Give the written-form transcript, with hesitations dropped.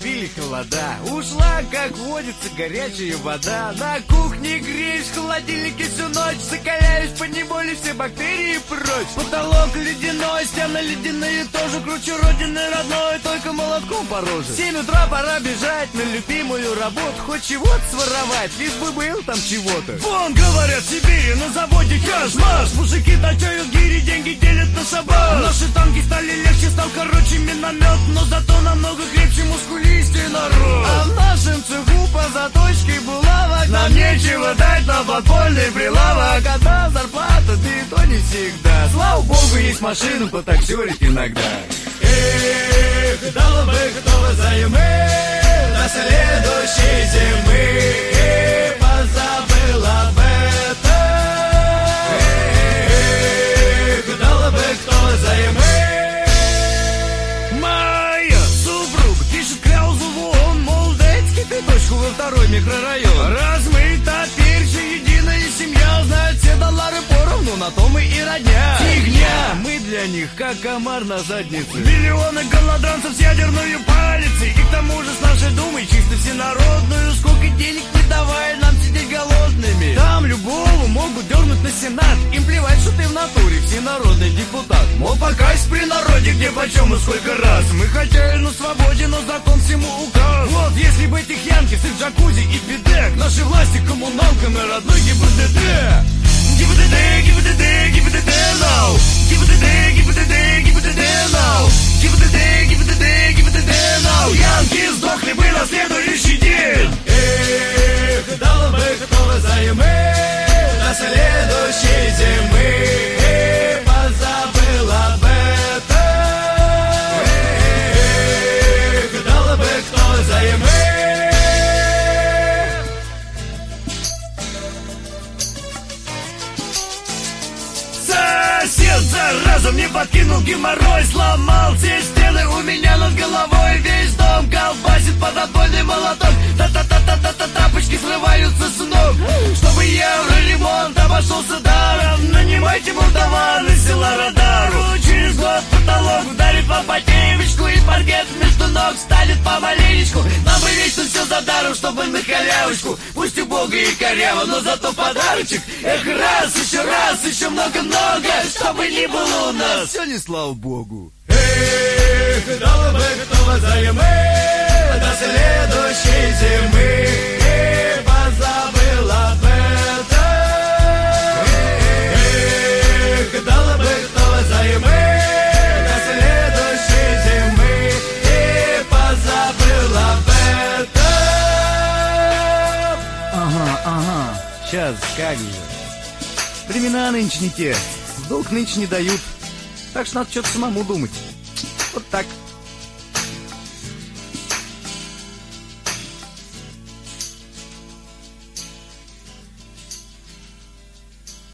наступили холода. Ушла, как водится, горячая вода. На кухне греешь, в холодильнике всю ночь. Закаляюсь по неволе, все бактерии прочь. Потолок ледяной, стены ледяные тоже. Кручу родины родной, только молотком по роже. В 7 утра пора бежать на любимую работу. Хоть чего-то своровать, лишь бы был там чего-то. Вон, говорят, в Сибири на заводе каш-маш. Мужики точают гири, деньги делят на собак. Наши танки стали легче, стал короче миномет. Но зато намного крепче, мускулистее народ. А в нашем цеху по заточке булавок нам нечего дать на подпольный прилавок. Одна зарплата, да и то не всегда. Слава богу, есть машина потаксерить иногда. Эх, дало бы кто взаймы до следующей зимы. Позабыл об этом. Эх, дало бы кто взаймы. Моя супруга пишет Кляузову, он, мол, дайте кипяточку во второй микрорайон. Раз мы теперь же единая семья, знают все доллары поровну, на том и родня. Фигня, мы для них как комар на заднице. Миллионы голодранцев с ядерной палицей. И к тому же с нашей думой чисто всенародную. Сколько денег не давай нам сидеть голодными. Там любого могут дернуть на сенат. Им плевать, что ты в натуре всенародный депутат. Мол, покайся при народе, где почем и сколько раз. Мы хотели на свободе, но закон всему указ. Вот если бы этих янки с их джакузи и биде к нашей власти коммуналкам и родной ГИБДД. ГИБДД, ГИБДД, ГИБДД now. ГИБДД, ГИБДД, ГИБДД now. ГИБДД, ГИБДД, ГИБДД now. Янки сдохли бы на следующий день. Эх, дало бы кто взаймы до следующей зимы. Позабыл об этом. Эх, дало бы кто взаймы. Сосед, зараза, мне подкинул геморрой. Сломал все стены у меня над головой. Весь дом колбасит под отбойный молоток. Та-та-та-та-та-та, тапочки срываются с ног. Чтобы евроремонт обошелся даром, нанимайте молдаван из села Радару. Через год потолок ударит вам по темечку, и паркет между ног станет помаленечку. Нам бы вечно все за даром, чтобы на халявочку. Пусть убого и коряво, но зато подарочек. Эх, раз, еще много-много. Чтобы не было у нас, все не слава богу. Эх, дало бы кто взаймы до следующей зимы. Позабыл об этом. Эх, дало бы кто взаймы до следующей зимы. Позабыл об этом. Ага, сейчас как же. Времена нынче не те, в долг нынче не дают. Так что надо что-то самому думать. Вот так.